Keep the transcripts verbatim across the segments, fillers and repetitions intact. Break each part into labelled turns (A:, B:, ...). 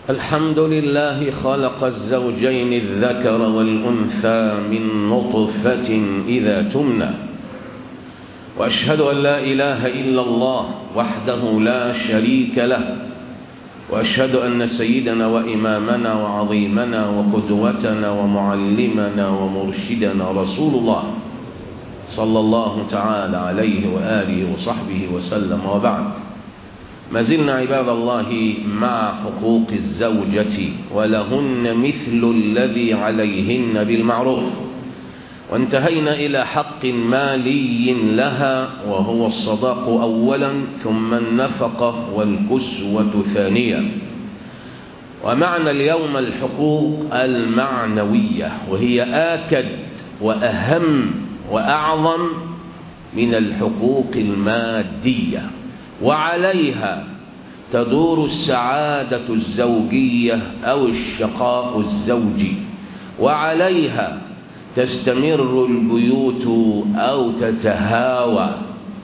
A: الحمد لله خلق الزوجين الذكر والأنثى من نطفة إذا تمنى، وأشهد أن لا إله إلا الله وحده لا شريك له، وأشهد أن سيدنا وإمامنا وعظيمنا وقدوتنا ومعلمنا ومرشدنا رسول الله صلى الله تعالى عليه وآله وصحبه وسلم. وبعد، ما زلنا عباد الله مع حقوق الزوجة، ولهن مثل الذي عليهن بالمعروف، وانتهينا إلى حق مالي لها وهو الصداق أولا، ثم النفقة والكسوة ثانيا. ومعنى اليوم الحقوق المعنوية، وهي آكد وأهم وأعظم من الحقوق المادية، وعليها تدور السعادة الزوجية أو الشقاء الزوجي، وعليها تستمر البيوت أو تتهاوى،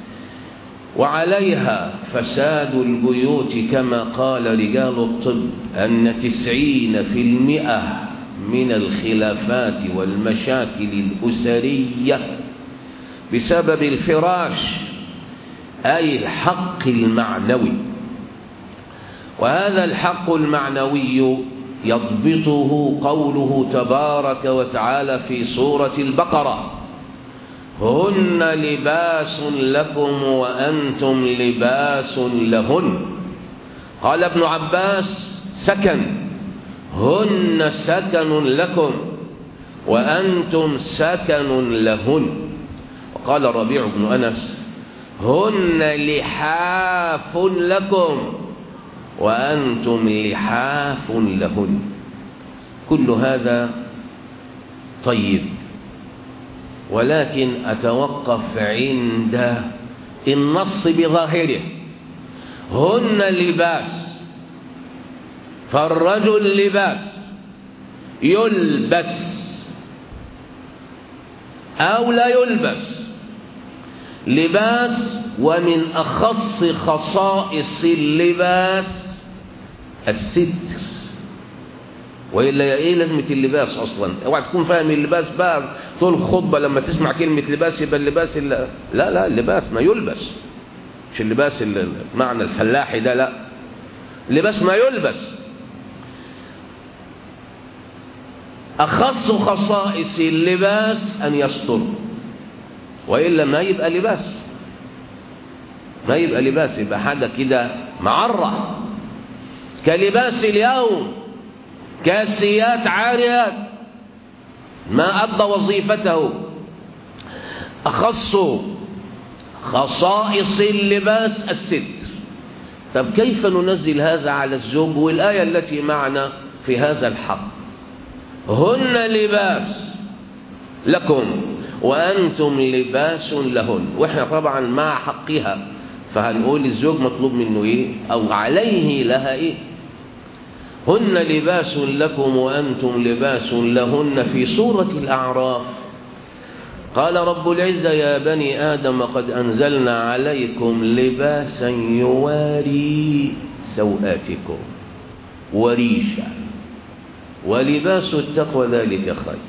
A: وعليها فساد البيوت، كما قال رجال الطب أن تسعين في المئة من الخلافات والمشاكل الأسرية بسبب الفراش، أي الحق المعنوي. وهذا الحق المعنوي يضبطه قوله تبارك وتعالى في سورة البقرة: هن لباس لكم وأنتم لباس لهن. قال ابن عباس: سكن، هن سكن لكم وأنتم سكن لهن. وقال الربيع بن أنس: هن لحاف لكم وأنتم لحاف لهن. كل هذا طيب، ولكن أتوقف عند النص بظاهره: هن لباس، فالرجل لباس يلبس أو لا يلبس، لباس. ومن أخص خصائص اللباس الستر، وإلا إيه لازمة اللباس أصلا؟ اوعى تكون فاهم اللباس بقى طول الخطبة لما تسمع كلمة لباس يبقى اللباس لا لا اللباس ما يلبس، مش اللباس معنى الفلاحي ده، لا، لباس ما يلبس. أخص خصائص اللباس أن يستر، وإلا ما يبقى لباس، ما يبقى لباس، يبقى حاجة كده معرة، كلباس اليوم، كاسيات عاريات، ما أدى وظيفته. أخص خصائص اللباس الستر. طب كيف ننزل هذا على الزوج؟ والآية التي معنا في هذا الحق: هن لباس لكم وأنتم لباس لهن. وإحنا طبعا مع حقها، فهنقول الزوج مطلوب منه إيه أو عليه لها إيه. هن لباس لكم وأنتم لباس لهن. في سورة الأعراف قال رب العزة: يا بني آدم قد أنزلنا عليكم لباسا يواري سوآتكم وريشا ولباس التقوى ذلك خير.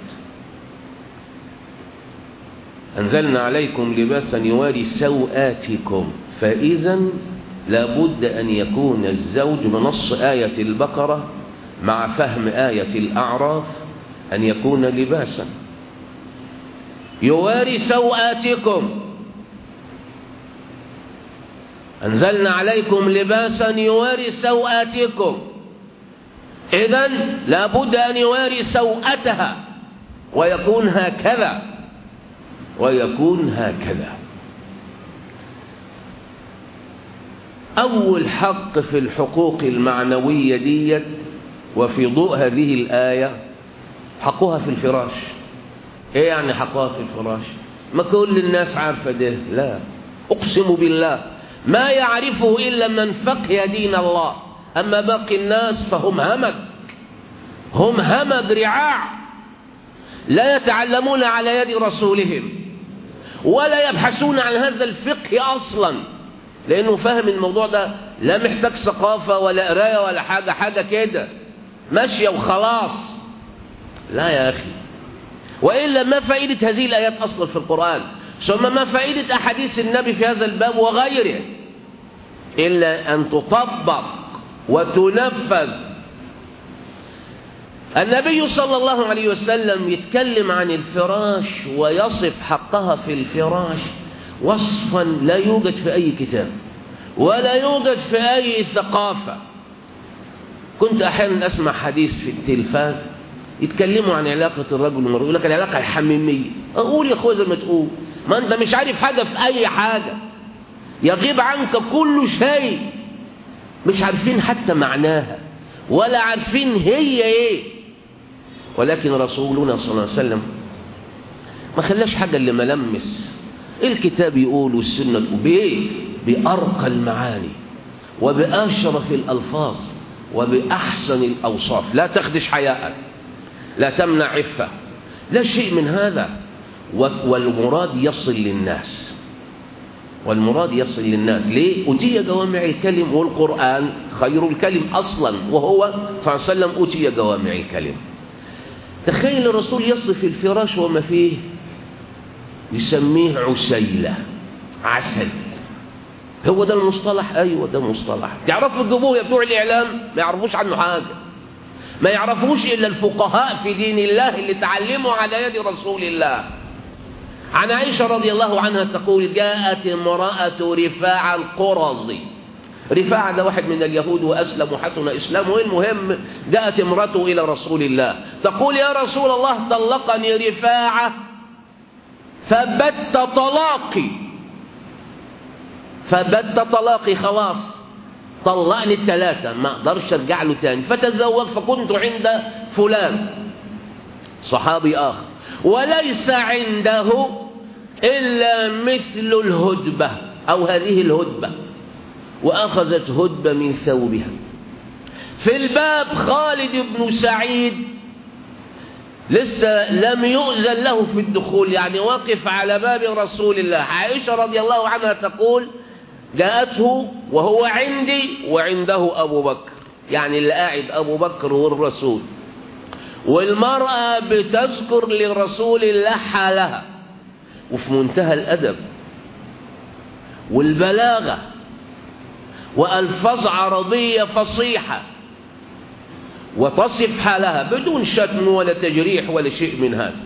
A: أنزلنا عليكم لباسا يواري سوآتكم. فإذا لابد أن يكون الزوج بنص آية البقرة مع فهم آية الأعراف أن يكون لباسا يواري سوآتكم. أنزلنا عليكم لباسا يواري سوآتكم، إذن لابد أن يواري سوءتها، ويكون هكذا ويكون هكذا. أول حق في الحقوق المعنوية ديت، وفي ضوء هذه الآية، حقها في الفراش. إيه يعني حقها في الفراش؟ ما كل الناس عارفة ده، لا، أقسم بالله ما يعرفه إلا من فقه دين الله، أما باقي الناس فهم همج، هم همج رعاع، لا يتعلمون على يد رسولهم ولا يبحثون عن هذا الفقه أصلا، لأنه فاهم الموضوع ده لا محتاج ثقافة ولا قراية ولا حاجة، حاجة كده ماشية وخلاص. لا يا أخي، وإلا ما فائدة هذه الآيات أصلا في القرآن؟ ثم ما فائدة أحاديث النبي في هذا الباب وغيره إلا أن تطبق وتنفذ. النبي صلى الله عليه وسلم يتكلم عن الفراش ويصف حقها في الفراش وصفا لا يوجد في أي كتاب ولا يوجد في أي ثقافة. كنت أحيانا أسمع حديث في التلفاز يتكلموا عن علاقة الرجل والمرأة، يقول لك العلاقة الحميمية. أقول يا أخويا زي ما تقول، ما أنت مش عارف حاجة في أي حاجة، يغيب عنك كل شيء، مش عارفين حتى معناها ولا عارفين هي إيه. ولكن رسولنا صلى الله عليه وسلم ما خلاش حاجة اللي ملمس. الكتاب يقول والسنة تقول بإيه؟ بأرقى المعاني وبأشرف الألفاظ وبأحسن الأوصاف. لا تخدش حياء، لا تمنع عفة، لا شيء من هذا. والمراد يصل للناس، والمراد يصل للناس. ليه؟ أتي جوامع الكلم، والقرآن خير الكلم أصلا، وهو صلى الله عليه وسلم أتي جوامع الكلم. تخيل الرسول يصف الفراش وما فيه، يسميه عسيلة، عسل. هو ده المصطلح؟ أيوة ده مصطلح. تعرفوا تجيبوه يا بتوع الإعلام؟ ما يعرفوش عنه حاجة، ما يعرفوش إلا الفقهاء في دين الله اللي تعلموا على يد رسول الله. عن عائشة رضي الله عنها تقول: جاءت امرأة رفاعة القرظي. رفاعة ده واحد من اليهود وأسلم وحسن إسلامه. المهم جاءت امرأته إلى رسول الله تقول: يا رسول الله طلقني رفاعة فبت طلاقي، فبت طلاقي، خلاص طلقني الثلاثة، ما أقدرش أرجع له تاني، فتزوج. فكنت عند فلان صحابي آخر وليس عنده إلا مثل الهدبة أو هذه الهدبة، وأخذت هدبة من ثوبها. في الباب خالد بن سعيد لسه لم يؤذن له في الدخول، يعني واقف على باب رسول الله. عائشة رضي الله عنها تقول: جاءته وهو عندي وعنده أبو بكر، يعني اللي قاعد أبو بكر والرسول، والمرأة بتذكر لرسول الله حالها، وفي منتهى الأدب والبلاغة وألفاظ عربية فصيحة، وتصف حالها بدون شتم ولا تجريح ولا شيء من هذا.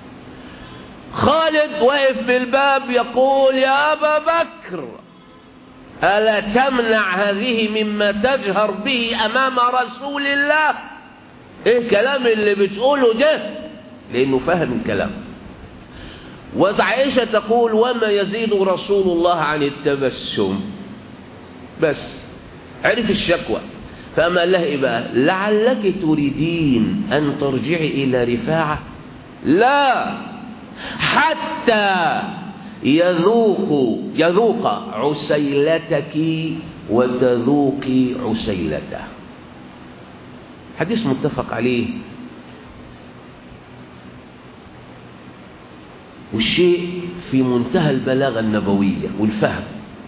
A: خالد واقف في الباب يقول: يا أبا بكر ألا تمنع هذه مما تجهر به أمام رسول الله؟ إيه الكلام اللي بتقوله ده؟ لأنه فهم الكلام. وعائشة تقول: وما يزيد رسول الله عن التبسم، بس عرف الشكوى. فأما الله إيه بقى؟ لعلك تريدين أن ترجعي إلى رفاعة؟ لا، حتى يذوق يذوق عسيلتك وتذوقي عسيلته. حديث متفق عليه، والشيء في منتهى البلاغة النبوية والفهم.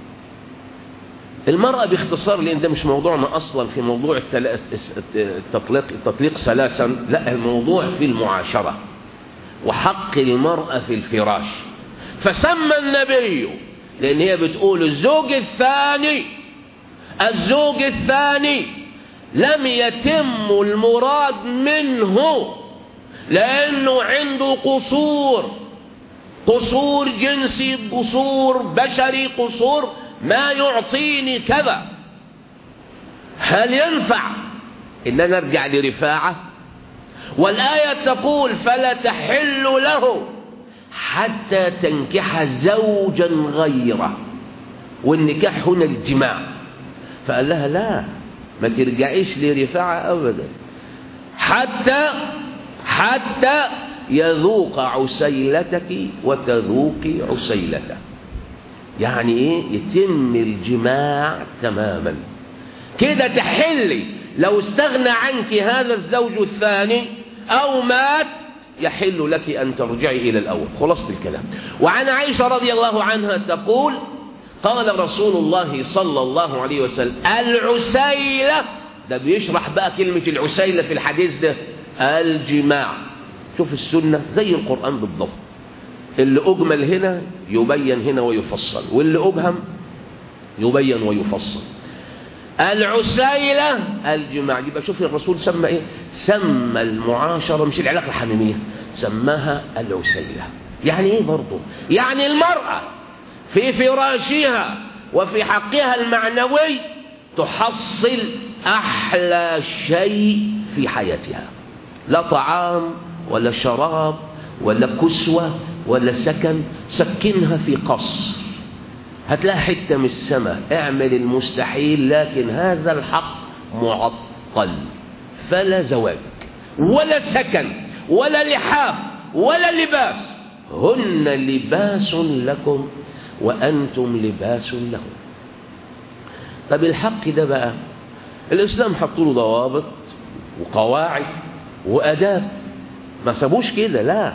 A: المرأة باختصار، لأن ده مش موضوعنا أصلا في موضوع التطليق التطليق ثلاثا، لا، الموضوع في المعاشرة وحق المرأة في الفراش. فسمى النبي، لأن هي بتقول الزوج الثاني الزوج الثاني لم يتم المراد منه لأنه عنده قصور، قصور جنسي، قصور بشري، قصور ما يعطيني كذا. هل ينفع إن أنا أرجع لرفاعة؟ والآية تقول: فلا تحل له حتى تنكح زوجا غيره، والنكاح هنا الجماع. فقال لها: لا، ما ترجعيش لرفاعة أبدا حتى حتى يذوق عسيلتك وتذوقي عسيلته. يعني ايه؟ يتم الجماع تماما كده، تحلي. لو استغنى عنك هذا الزوج الثاني او مات يحل لك ان ترجعي الى الاول. خلاصة الكلام. وعن عائشة رضي الله عنها تقول: قال رسول الله صلى الله عليه وسلم: العسيلة ده بيشرح بقى كلمة العسيلة في الحديث ده الجماع. شوف السنة زي القرآن بالضبط، اللي أجمل هنا يبين هنا ويفصل، واللي أبهم يبين ويفصل. العسيلة الجماع، يبقى شوف الرسول سمى ايه؟ سمى المعاشرة مش العلاقة الحميمية، سماها العسيلة. يعني ايه برضه؟ يعني المرأة في فراشها وفي حقها المعنوي تحصل أحلى شيء في حياتها، لا طعام ولا شراب ولا كسوة ولا سكن. سكنها في قصر، هتلاقي حتة من السماء، اعمل المستحيل، لكن هذا الحق معطل. فلا زواج ولا سكن ولا لحاف ولا لباس، هن لباس لكم وأنتم لباس لهم. طب الحق ده بقى الإسلام حط له ضوابط وقواعد وأداب، ما سابوش كده، لا.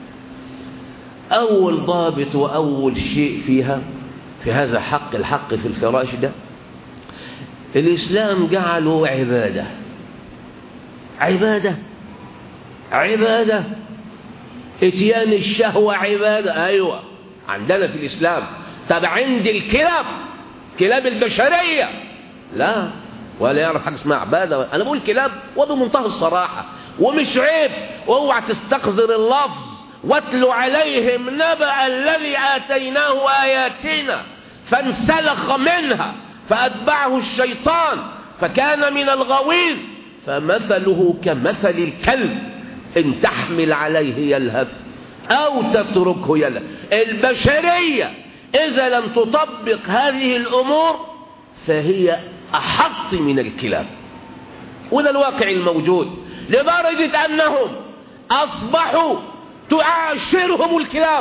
A: أول ضابط وأول شيء فيها في هذا حق الحق في الفراش ده، الإسلام جعله عبادة. عبادة عبادة اتيان الشهوة عبادة، أيوة عندنا في الإسلام. طب عند الكلاب، كلاب البشرية لا، ولا يعرف حاجة اسمها عبادة. أنا بقول كلاب وبمنتهى الصراحة، ومش عيب، واوعى تستقذر اللفظ. واتلو عليهم نبأ الذي آتيناه آياتنا فانسلخ منها فأتبعه الشيطان فكان من الغاوين، فمثله كمثل الكلب إن تحمل عليه يلهث أو تتركه يلهث. البشرية إذا لم تطبق هذه الأمور فهي أحط من الكلاب، وده الواقع الموجود، لدرجة أنهم أصبحوا تعاشرهم الكلاب،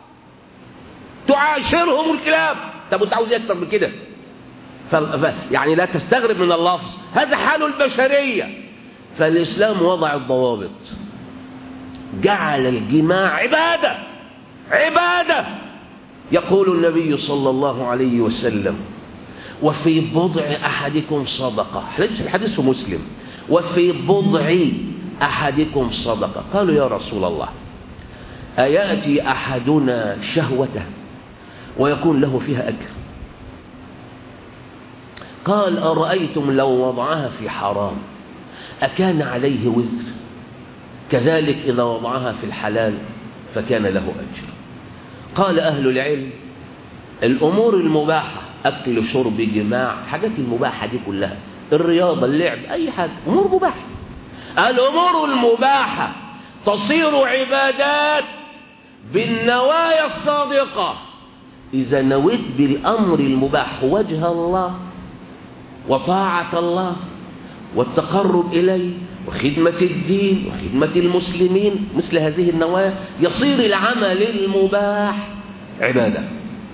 A: تعاشرهم الكلاب. طب انت عاوز اكتر من كده؟ ف... ف... يعني لا تستغرب من اللفظ، هذا حال البشرية. فالإسلام وضع الضوابط، جعل الجماع عبادة. عبادة. يقول النبي صلى الله عليه وسلم: وفي بضع أحدكم صدقة. الحديث مسلم: وفي بضع أحدكم صدقة. قالوا: يا رسول الله، أيأتي أحدنا شهوته ويكون له فيها أجر؟ قال: أرأيتم لو وضعها في حرام أكان عليه وزر؟ كذلك إذا وضعها في الحلال فكان له أجر. قال أهل العلم: الأمور المباحة، أكل شرب جماع، حاجات المباحة دي كلها، الرياضة، اللعب، أي حاجة أمور مباحة. الأمور المباحة تصير عبادات بالنوايا الصادقة. إذا نويت بالأمر المباح وجه الله وطاعة الله والتقرب إليه وخدمة الدين وخدمة المسلمين، مثل هذه النوايا، يصير العمل المباح عبادة.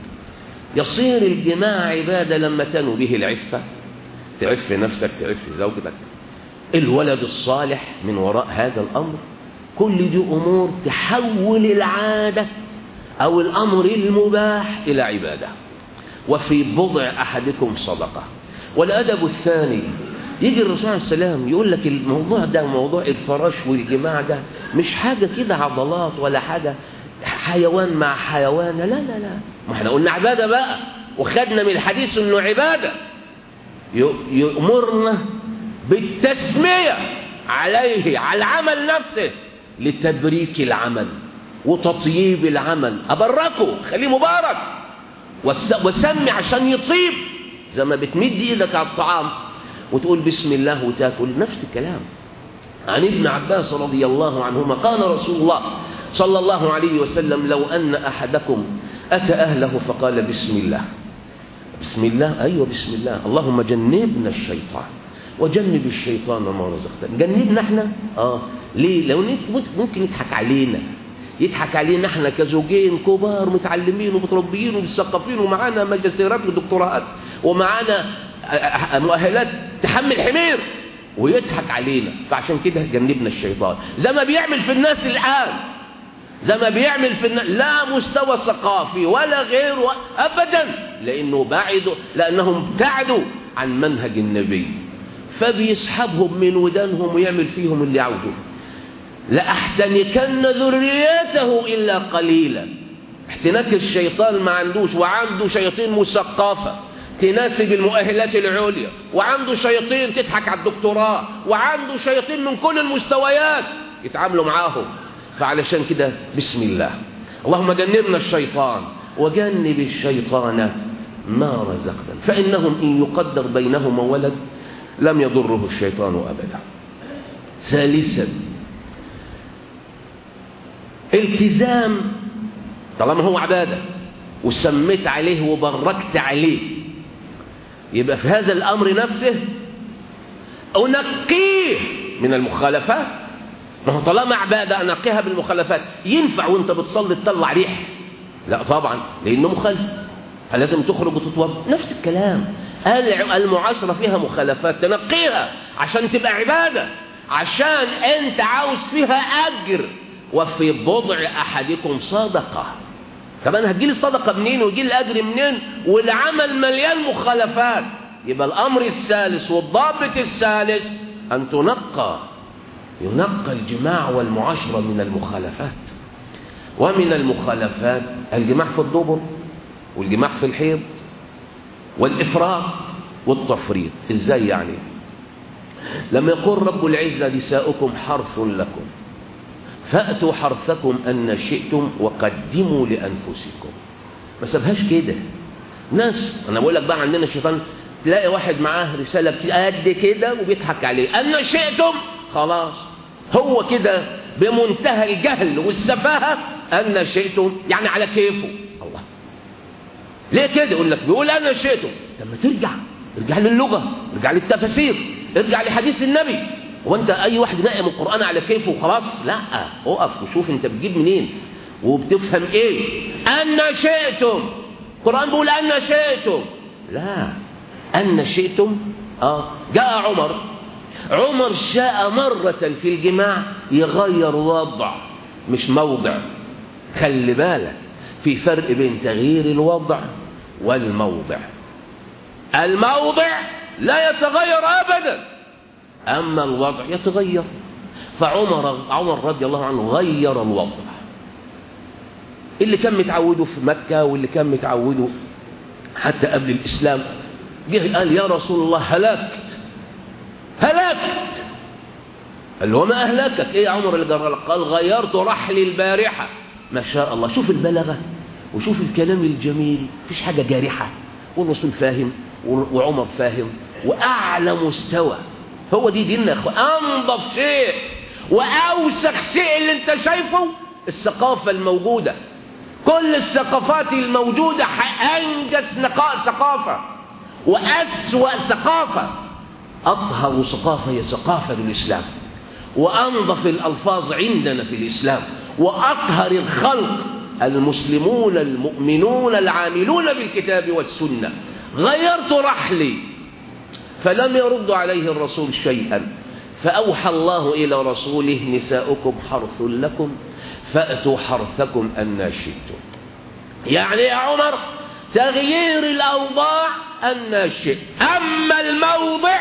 A: يصير الجماع عبادة لما تنوي به العفة، تعف نفسك، تعف زوجتك، الولد الصالح من وراء هذا الأمر. كل دي أمور تحول العادة أو الأمر المباح إلى عبادة. وفي بضع أحدكم صدقة. والأدب الثاني، يجي الرسول عليه السلام يقول لك الموضوع ده، موضوع الفراش والجماع ده مش حاجة كده عضلات ولا حاجة حيوان مع حيوان، لا لا لا، ما احنا قلنا عبادة بقى، وخدنا من الحديث انه عبادة. يأمرنا بالتسمية عليه، على العمل نفسه، لتبريك العمل وتطييب العمل. أبركه، خليه مبارك، وسمي عشان يطيب، زي ما بتمد ايدك على الطعام وتقول بسم الله وتاكل، نفس الكلام. عن ابن عباس رضي الله عنهما قال رسول الله صلى الله عليه وسلم: لو أن أحدكم أتى أهله فقال بسم الله، بسم الله، أيوة بسم الله، اللهم جنبنا الشيطان وجنب الشيطان ما رزقتنا. جنبنا احنا؟ آه ليه؟ لو ممكن يضحك علينا، يضحك علينا احنا كزوجين كبار متعلمين ومتربيين ومثقفين ومعانا ماجستيرات ودكتوراات ومعانا مؤهلات تحمل حمير، ويضحك علينا. فعشان كده جنبنا الشيطان، زي ما بيعمل في الناس الآن، زي ما بيعمل في الناس، لا مستوى ثقافي ولا غيره أبدا، لأنه بعدوا، لأنهم ابتعدوا عن منهج النبي. فبيسحبهم من ودانهم ويعمل فيهم اللي عاوزه. لأحتنكن ذريته إلا قليلا. احتناك الشيطان ما عندوش، وعنده شياطين مثقفة تناسب المؤهلات العليا، وعنده شياطين تضحك على الدكتوراه، وعنده شياطين من كل المستويات يتعاملوا معاهم. فعلشان كده بسم الله، اللهم جنبنا الشيطان وجنب الشيطان ما رزقنا، فإنهم إن يقدر بينهما ولد لم يضره الشيطان أبدا. ثالثا التزام، طالما هو عبادة وسميت عليه وبركت عليه، يبقى في هذا الأمر نفسه أنقيه من المخالفات. ما هو طالما عبادة أنقيها بالمخالفات. ينفع وانت بتصلي تطلع ريح؟ لا طبعا، لأنه مخالف، فلازم تخرج وتتوضا. نفس الكلام، المعاشرة فيها مخالفات تنقيها عشان تبقى عبادة، عشان انت عاوز فيها أجر. وفي بضع أحدكم صدقة. طب أنا هتجيلي الصدقة منين ويجيلي الأجر منين والعمل مليان مخالفات؟ يبقى الأمر الثالث والضابط الثالث أن تنقى، ينقى الجماع والمعاشرة من المخالفات. ومن المخالفات الجماع في الدبر، والجماع في الحيض، والإفراط والتفريط. إزاي يعني؟ لما يقول رب العزة نساؤكم حرث لكم فأتوا حرثكم أن شئتم وقدموا لأنفسكم. ما سابهاش كده. ناس، أنا بقول لك بقى، عندنا الشيطان تلاقي واحد معاه رسالة قد كده وبيضحك عليه أن شئتم، خلاص هو كده بمنتهى الجهل والسفاهة أن شئتم يعني على كيفه. الله ليه كده؟ يقول لك بيقول أن شئتم. لما ترجع ارجع للغة، ارجع للتفاسير، ارجع لحديث النبي. وانت اي واحد ناقم القرآن على كيفه وخلاص؟ لا، اقف وشوف انت بتجيب منين وبتفهم ايه. ان شئتم، القرآن بيقول ان شئتم، لا ان شئتم. اه جاء عمر، عمر شاء مرة في الجماع يغير وضع مش موضع. خلي بالك في فرق بين تغيير الوضع والموضع. الموضع لا يتغير ابدا، أما الوضع يتغير. فعمر عمر رضي الله عنه غير الوضع. اللي كان متعوده في مكة واللي كان متعوده حتى قبل الإسلام جه قال يا رسول الله هلكت هلكت. قال له وما أهلكك؟ إيه يا عمر اللي جرى لك؟ قال غيرت رحلي البارحة. ما شاء الله، شوف البلاغة وشوف الكلام الجميل، مفيش حاجة جارحة، والرسول فاهم وعمر فاهم وأعلى مستوى. هو دي ديننا يا اخوان. انضف شيء واوسخ شيء اللي انت شايفه الثقافه الموجوده. كل الثقافات الموجوده انجس نقاء ثقافه واسوا ثقافه. اطهر ثقافه هي ثقافه الاسلام، وانضف الالفاظ عندنا في الاسلام، واطهر الخلق المسلمون المؤمنون العاملون بالكتاب والسنه. غيرت رحلي فلم يرد عليه الرسول شيئا، فأوحى الله إلى رسوله نساؤكم حرث لكم فأتوا حرثكم أن شئتم. يعني يا عمر تغيير الأوضاع أن شئت، أما الموضع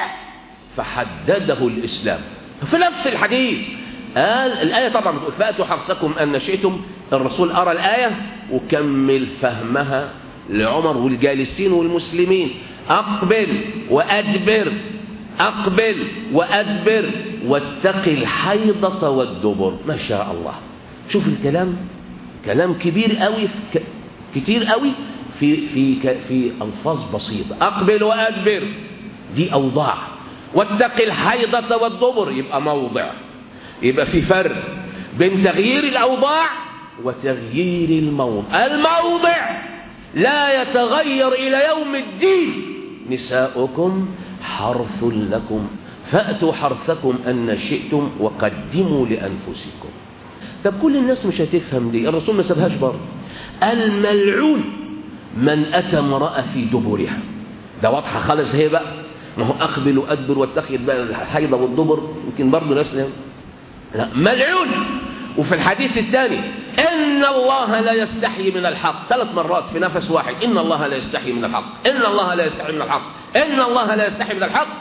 A: فحدده الإسلام. في نفس الحديث قال الآية طبعا بتقول فأتوا حرثكم أن شئتم. الرسول أرى الآية وكمل فهمها لعمر والجالسين والمسلمين. أقبل وأدبر، أقبل وأدبر، واتق الحيضة والدبر. ما شاء الله، شوف الكلام، كلام كبير قوي، كتير قوي في في في ألفاظ بسيطة. أقبل وأدبر دي أوضاع، واتق الحيضة والدبر يبقى موضع. يبقى في فرق بين تغيير الأوضاع وتغيير الموضع. الموضع لا يتغير إلى يوم الدين. نساؤكم حرث لكم فأتوا حرثكم أن شئتم وقدموا لأنفسكم. طب كل الناس مش هتفهم دي، الرسول ما سابهاش برضه. الملعون من أتى امرأة في دبرها. ده واضحة خالص هي بقى. ما هو أقبل وأدبر واتخذ بقى الحيضة والدبر يمكن برضه ناس لا ملعون. وفي الحديث الثاني إن الله لا يستحي من الحق، ثلاث مرات في نفس واحد. إن الله لا يستحي من الحق، إن الله لا يستحي من الحق، إن الله لا يستحي من الحق.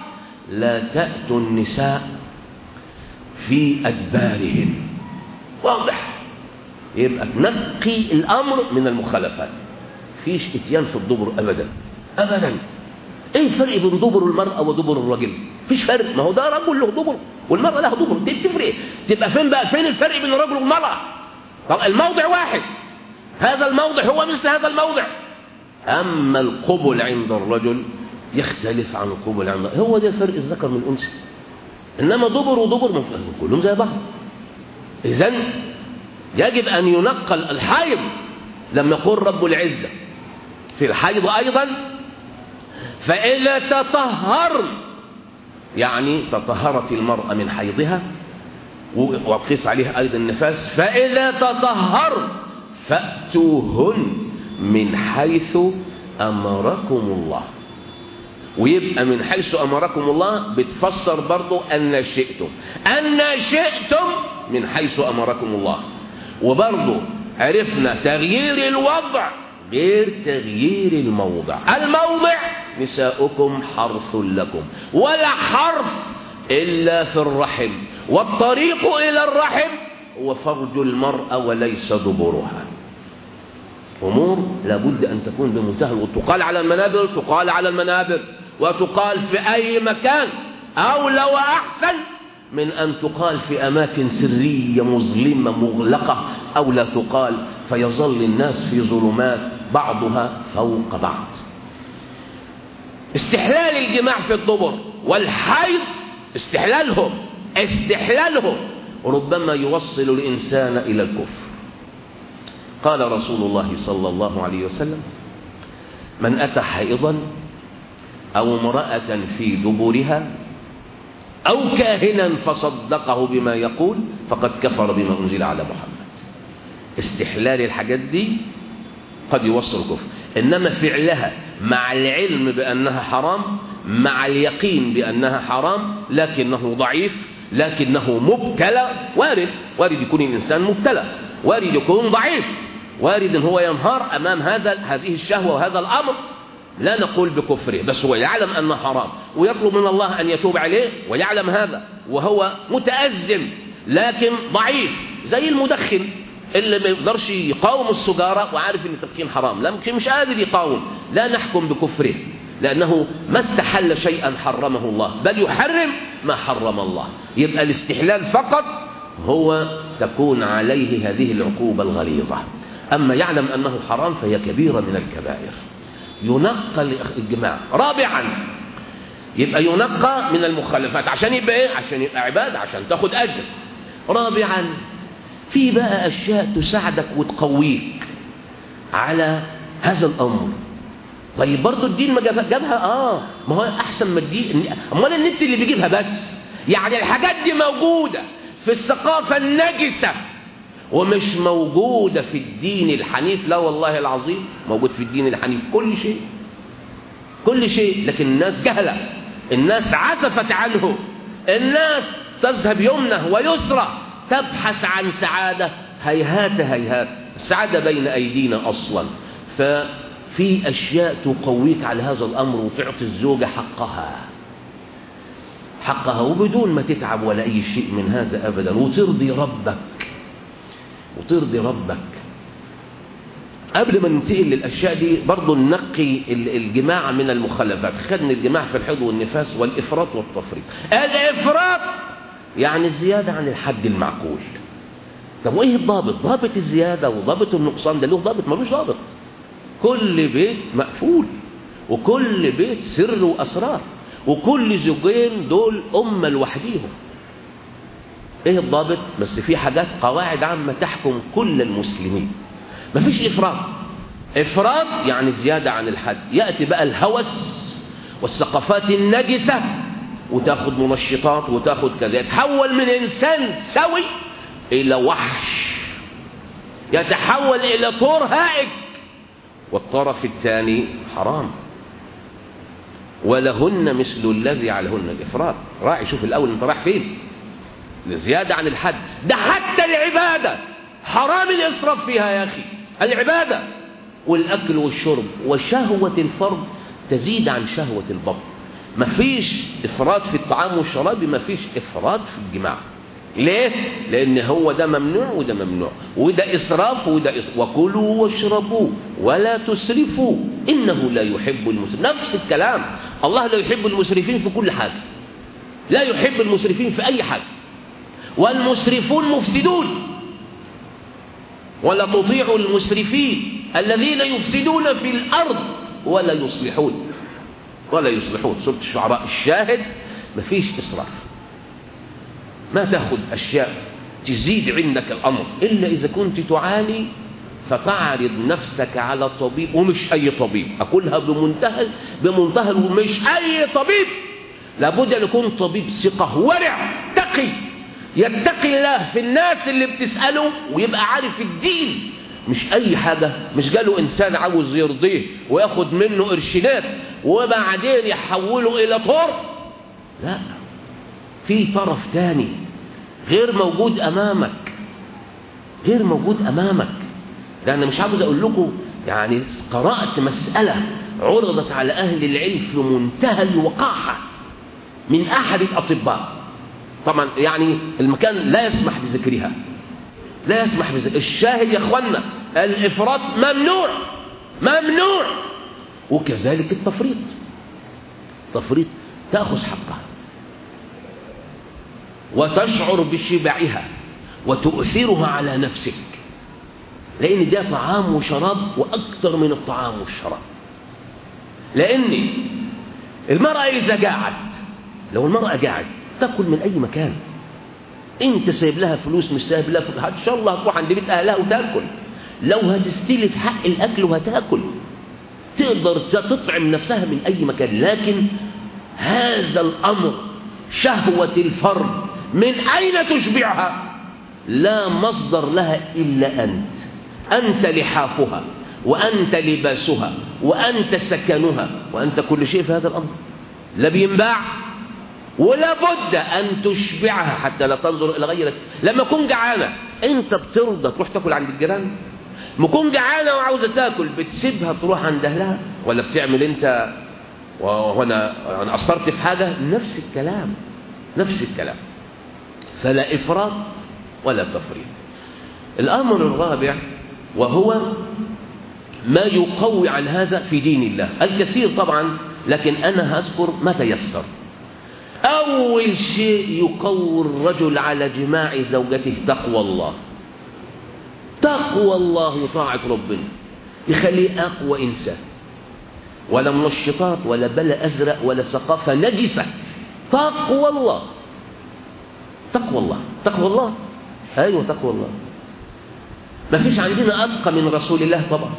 A: لا تأتوا النساء في أدبارهن. واضح. يبقى تنقي الأمر من المخالفات. فيش اتيان في الدبر أبدا أبدا. ايه الفرق بين دبر المرأة ودبر الرجل؟ فيش فرق. ما هو ده رجل له دبر والمرأة لها دبر. دي تفرق. تبقى فين بقى؟ فين الفرق بين الرجل والمرأة؟ طب الموضع واحد. هذا الموضع هو مثل هذا الموضع. أما القبل عند الرجل يختلف عن القبل عند الرجل. هو ده فرق الذكر من الأنثى. إنما دبر ودبر كلهم زي بعض. إذن يجب أن ينقل الحيض. لما يقول رب العزة في الحيض أيضا فإذا تطهر، يعني تطهرت المرأة من حيضها وقيس عليها أيضا النفاس، فإذا تطهر فأتوهن من حيث أمركم الله. ويبقى من حيث أمركم الله بتفسر برضو أن شئتم أن شئتم من حيث أمركم الله. وبرضو عرفنا تغيير الوضع غير تغيير الموضع. الموضع نساؤكم حرث لكم ولا حرث إلا في الرحم، والطريق إلى الرحم هو فرج المرأة وليس دبرها. أمور لابد أن تكون بمنتهى، وتقال على المنابر تقال على المنابر وتقال في أي مكان، أو لو أحسن من أن تقال في أماكن سرية مظلمة مغلقة، أو لا تقال فيظل الناس في ظلمات بعضها فوق بعض. استحلال الجماع في الدبر والحيض استحلالهم استحلالهم ربما يوصل الإنسان إلى الكفر. قال رسول الله صلى الله عليه وسلم: من أتى حائضا أو امرأة في دبرها أو كاهنا فصدقه بما يقول فقد كفر بما أنزل على محمد. استحلال الحاجات دي قد يوصل الكفر، إنما فعلها مع العلم بأنها حرام، مع اليقين بأنها حرام، لكنه ضعيف، لكنه مبتلى. وارد وارد يكون الإنسان مبتلى، وارد يكون ضعيف، وارد إن هو ينهار أمام هذا هذه الشهوة وهذا الأمر. لا نقول بكفره، بس هو يعلم أنه حرام ويطلب من الله أن يتوب عليه ويعلم هذا، وهو متأزم لكن ضعيف، زي المدخن اللي ما يقدرش يقاوم السجارة وعارف ان التدخين حرام، لكن مش قادر يقاوم. لا نحكم بكفره لأنه ما استحل شيئا حرمه الله، بل يحرم ما حرم الله. يبقى الاستحلال فقط هو تكون عليه هذه العقوبة الغليظة. أما يعلم أنه حرام فهي كبيرة من الكبائر. ينقى الجماع. رابعا يبقى ينقى من المخالفات عشان يبقى ايه؟ عشان يبقى عبادة، عشان تاخد أجر. رابعا في بقى أشياء تساعدك وتقويك على هذا الأمر. طيب برضو الدين ما جابها؟ آه ما هو أحسن ما الدين. أمال النت اللي بيجيبها بس؟ يعني الحاجات دي موجودة في الثقافة النجسة ومش موجودة في الدين الحنيف. لا والله العظيم موجود في الدين الحنيف كل شيء كل شيء، لكن الناس جهلة، الناس عزفت عنه، الناس تذهب يمنه ويسرى تبحث عن سعادة. هيهات هيهات السعادة بين أيدينا أصلا. ففي أشياء تقويك على هذا الأمر وتعطي الزوجة حقها حقها وبدون ما تتعب ولا أي شيء من هذا أبدا، وترضي ربك وترضي ربك. قبل ما ننتقل للأشياء دي برضو ننقي الجماع من المخالفات. خدنا الجماع في الحيض والنفاس والإفراط والتفريط. الإفراط يعني الزيادة عن الحد المعقول. طب وإيه الضابط؟ ضابط الزيادة وضابط النقصان ده له ضابط؟ ملوش ضابط. كل بيت مقفول وكل بيت سر وأسرار وكل زوجين دول أمة لوحديهم. إيه الضابط؟ بس في حاجات قواعد عامة تحكم كل المسلمين. مفيش إفراط. إفراط يعني زيادة عن الحد. يأتي بقى الهوس والثقافات النجسة وتاخد منشطات وتاخد كذا، يتحول من إنسان سوي إلى وحش، يتحول إلى طور هائج. والطرف الثاني حرام. ولهن مثل الذي عليهن. الإفراط راعي. شوف الأول أنت رايح فين؟ لزيادة عن الحد. ده حتى العبادة حرام الإسراف فيها يا أخي. العبادة والأكل والشرب وشهوة الفرد تزيد عن شهوة البطن. مفيش إفراط في الطعام والشراب، مفيش إفراط في الجماع. ليه؟ لأن هو ده ممنوع وده ممنوع، وده إسراف وده إسراف. وكلوا واشربوا ولا تسرفوا إنه لا يحب المسرفين. نفس الكلام، الله لا يحب المسرفين في كل حاجة، لا يحب المسرفين في أي حاجة. والمسرفون مفسدون، ولا تطيعوا المسرفين الذين يفسدون في الأرض ولا يصلحون ولا يصلحون. سورة الشعراء. الشاهد مفيش إسراف، ما تأخذ أشياء تزيد عندك الأمر إلا إذا كنت تعاني، فتعرض نفسك على الطبيب، ومش أي طبيب، أقولها بمنتهى بمنتهى ومش أي طبيب، لابد أن يكون طبيب ثقة ورع تقي، يتقي الله في الناس اللي بتسأله ويبقى عارف الدين، مش أي حاجة. مش قاله إنسان عاوز يرضيه وياخد منه قرشينات وبعدين يحوله إلى طور. لا، في طرف تاني غير موجود أمامك، غير موجود أمامك. لأن مش عاوز أقول لكم، يعني قرأت مسألة عرضت على أهل العلم في منتهى الوقاحة من أحد الأطباء. طبعا يعني المكان لا يسمح بذكرها، لا يسمح بذكرها. الشاهد يا أخوانا، الإفراط ممنوع ممنوع، وكذلك التفريط. تفريط تأخذ حقها وتشعر بشبعها وتؤثرها على نفسك، لأن ده طعام وشراب وأكثر من الطعام والشراب. لأن المرأة إذا قاعد، لو المرأة قاعد تأكل من أي مكان، أنت سايب لها فلوس مش سايب لها فلوس، إن شاء الله هتروح عند بيت أهلها وتأكل. لو هتستلف حق الأكل وهتأكل، تقدر تطعم نفسها من أي مكان. لكن هذا الأمر شهوة الفرد من أين تشبعها؟ لا مصدر لها إلا أنت. أنت لحافها، وأنت لباسها، وأنت سكنها، وأنت كل شيء في هذا الأمر. لا بينباع، ولا بد أن تشبعها حتى لا تنظر إلى غيرك. لما تكون جعانة أنت بترضى تروح تاكل عند الجيران؟ مكون جعانة وعاوزة تاكل بتسيبها تروح عند أهلها؟ ولا بتعمل أنت وأنا أنا قصرت في حاجة؟ نفس الكلام، نفس الكلام. فلا إفراط ولا تفريط. الأمر الرابع وهو ما يقوي عن هذا في دين الله، الكثير طبعا، لكن أنا هذكر ما تيسر. أول شيء يقوي الرجل على جماع زوجته تقوى الله. تقوى الله وطاعة ربنا يخليه أقوى إنسان، ولا منشطات ولا بلا أزرق ولا ثقافة نجسة. تقوى الله، تقوى الله، تقوى الله، أيوة تقوى الله. ما فيش عندنا أتقى من رسول الله طبعا.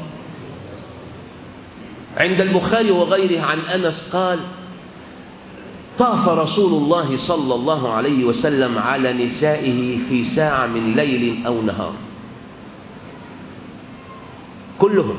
A: عند البخاري وغيره عن أنس قال: طاف رسول الله صلى الله عليه وسلم على نسائه في ساعة من ليل أو نهار كلهم،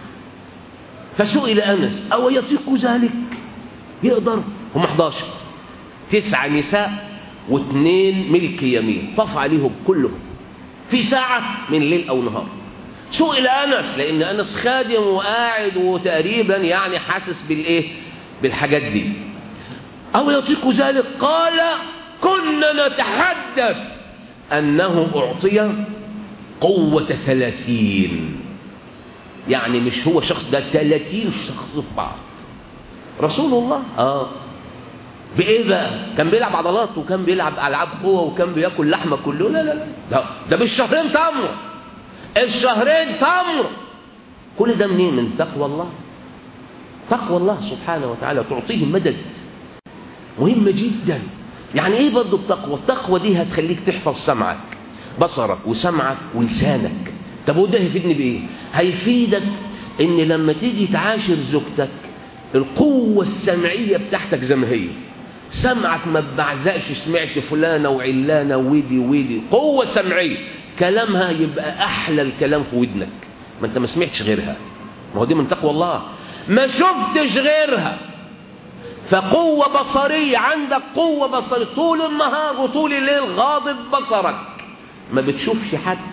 A: فسئل أنس: أو يطيق ذلك؟ يقدر؟ هم أحد عشر، تسعة نساء واثنين ملك يمين، طاف عليهم كلهم في ساعة من ليل أو نهار. سئل أنس، لأن أنس خادم وقاعد وتقريبا يعني حاسس بالإيه؟ بالحاجات دي. أو يطيق ذلك؟ قال: كنا نتحدث أنه أعطي قوة ثلاثين، يعني مش هو شخص، ده ثلاثين شخص في بعض. رسول الله آه بإيه بقى؟ كان بيلعب عضلات وكان بيلعب ألعاب قوة وكان بياكل لحمة كله؟ لا لا لا لا، ده بالشهرين تمر، الشهرين تمر. كل ده منين؟ من تقوى الله. تقوى الله سبحانه وتعالى تعطيه مدد مهمة جدا. يعني ايه برضو التقوى؟ التقوى دي هتخليك تحفظ سمعك، بصرك وسمعك ولسانك. طب وده هيفيدني بايه؟ هيفيدك ان لما تيجي تعاشر زوجتك القوة السمعية بتاعتك زي ما هي، سمعك ما بعزقش سمعت فلانة وعلانة ويدي ويدي، قوة سمعية، كلامها يبقى احلى الكلام في ودنك، ما انت ما سمعتش غيرها. ما هو دي من تقوى الله، ما شفتش غيرها. فقوة بصرية، عندك قوة بصرية طول النهار وطول الليل، غاضب بصرك ما بتشوفش حد،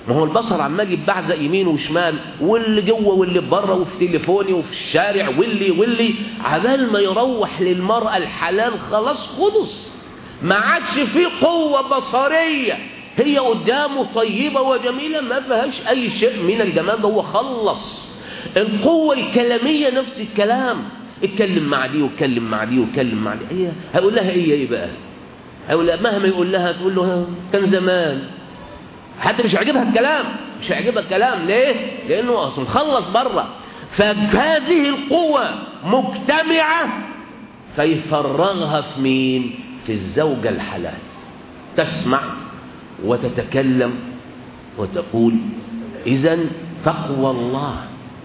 A: ما هو البصر عمال يتبعزق يمين وشمال، واللي جوه واللي بره، وفي تليفوني وفي الشارع، واللي واللي عبال ما يروح للمرأة الحلال خلاص خلص، ما عادش فيه قوة بصرية هي قدامه طيبة وجميلة ما فيهاش أي شيء من الجمال ده، هو خلص. القوة الكلامية نفس الكلام، اتكلم مع دي واتكلم مع دي واتكلم مع دي، هي هيقول لها ايه ايه بقى؟ هيقول لها مهما يقول لها تقول له كان زمان، حتى مش هيعجبها الكلام، مش هيعجبها الكلام. ليه؟ لأنه أصلا مخلص بره. فهذه القوة مجتمعة فيفرغها في مين؟ في الزوجة الحلال، تسمع وتتكلم وتقول. إذن تقوى الله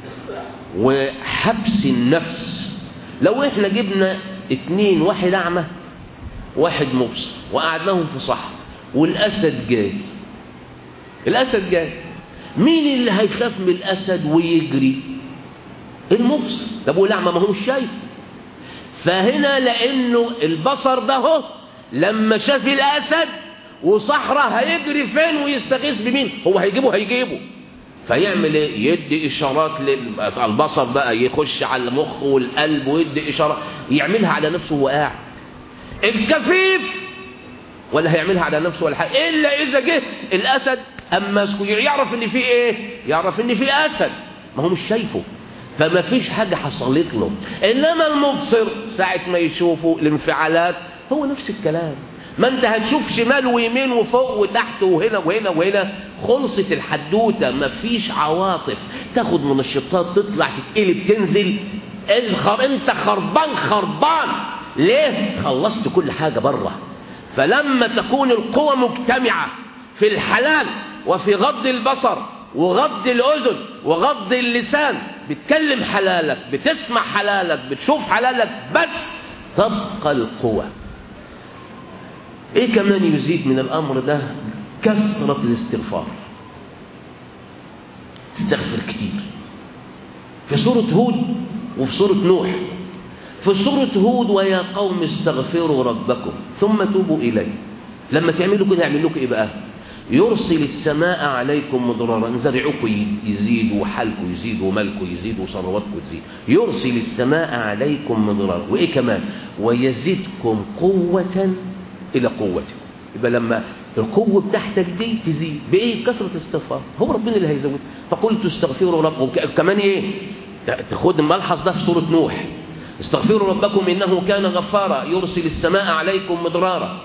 A: وحبس النفس. لو احنا جبنا اتنين، واحد أعمى واحد مبصر، وقعدناهم في صحراء والأسد جاي، الأسد جاي، مين اللي هيخاف من الأسد ويجري؟ المبصر. طب والأعمى ما هو مش شايف. فهنا لأنه البصر ده هو لما شاف الأسد وصحراء هيجري فين ويستغيث بمين؟ هو هيجيبه هيجيبه فيعمل ايه؟ يدي اشارات للبصر بقى، يخش على المخ والقلب ويدي اشارات يعملها على نفسه وهو قاعد. الكفيف ولا هيعملها على نفسه ولا حاجه، الا اذا جه الاسد اما يعرف ان في ايه، يعرف ان في اسد، ما هو مش شايفه فما فيش حاجه حصلت له. انما المبصر ساعه ما يشوفه الانفعالات هو نفس الكلام. ما انت هتشوف شمال ويمين وفوق وتحت وهنا وهنا وهنا، خلصت الحدوته، ما فيش عواطف، تاخد منشطات تطلع تتقلب تنزل، انت خربان خربان. ليه؟ خلصت كل حاجه بره. فلما تكون القوة مجتمعة في الحلال وفي غض البصر وغض الأذن وغض اللسان، بتكلم حلالك، بتسمع حلالك، بتشوف حلالك، بس تبقى القوة. ايه كمان يزيد من الأمر ده؟ كثرة الاستغفار، تستغفر كتير. في سورة هود وفي سورة نوح. في سورة هود ويا قوم استغفروا ربكم ثم توبوا إليه، لما تعملوا كده يعمل لكم إيه بقى؟ يرسل السماء عليكم مدرارا، زرعكم يزيد وحالكم يزيد ومالكم يزيد وثرواتكم تزيد. يرسل السماء عليكم مدرارا، وإيه كمان؟ ويزدكم قوة إلى قوتكم. يبقى لما القوة بتاعتك دي تزيد بإيه؟ كثرة الاستغفار، هو ربنا اللي هيزود. فقلت استغفروا ربكم. كمان إيه؟ تاخد الملحظ ده في سورة نوح، استغفروا ربكم إنه كان غفارا يرسل السماء عليكم مدرارا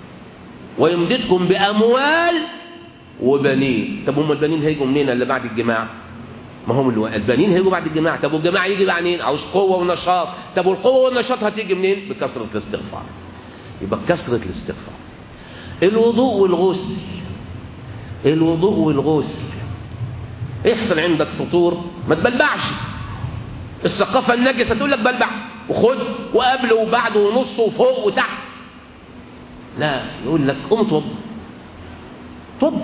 A: ويمددكم بأموال وبنين. طب هم البنين هيجوا منين اللي بعد الجماع؟ ما هم البنين هيجوا بعد الجماع. طب والجماع يجي بعدين؟ عاوز قوة ونشاط. طب والقوة والنشاط هتيجي منين؟ بكثرة الاستغفار. يبقى كثرة الاستغفار. الوضوء والغسل، الوضوء والغسل يحصل عندك فطور ما تبلبعش. الثقافة النجسة تقول لك بلبع وخد وقبل وبعد ونص وفوق وتحت. لا، يقول لك قم اتوضى، اتوضى.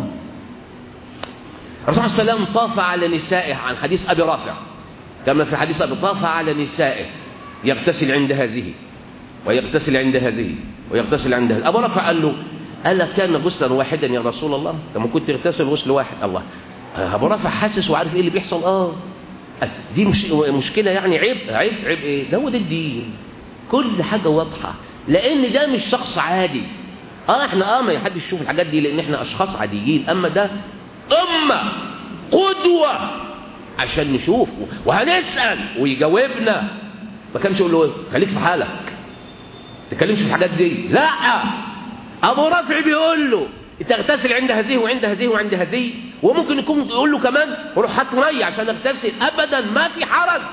A: الرسول صلى الله عليه وسلم طاف على نسائه، عن حديث أبي رافع كما في حديث أبي، طاف على نسائه يغتسل عند هذه ويغتسل عند هذه ويغتسل عند هذه. أبو رافع قال له ألا كان غسلا واحدا يا رسول الله؟ لما كنت تغتسل غسل واحد. الله، أبو رافع حاسس وعارف إيه اللي بيحصل. آه دي مش مشكلة يعني، عيب عيب عيب إيه؟ ده هو ده الدين، كل حاجة واضحة، لأن ده مش شخص عادي. آه إحنا آه ما حدش يشوف الحاجات دي لأن إحنا أشخاص عاديين، أما ده أمة قدوة عشان نشوف وهنسأل ويجاوبنا. ما كانش يقول له خليك في حالك تتكلمش في الحاجات دي، لا. أبو رافع بيقول له تغتسل عند هذه وعند هذه وعند هذه، وممكن يكون يقول له كمان روح هات ميه عشان اغتسل. ابدا ما في حرج.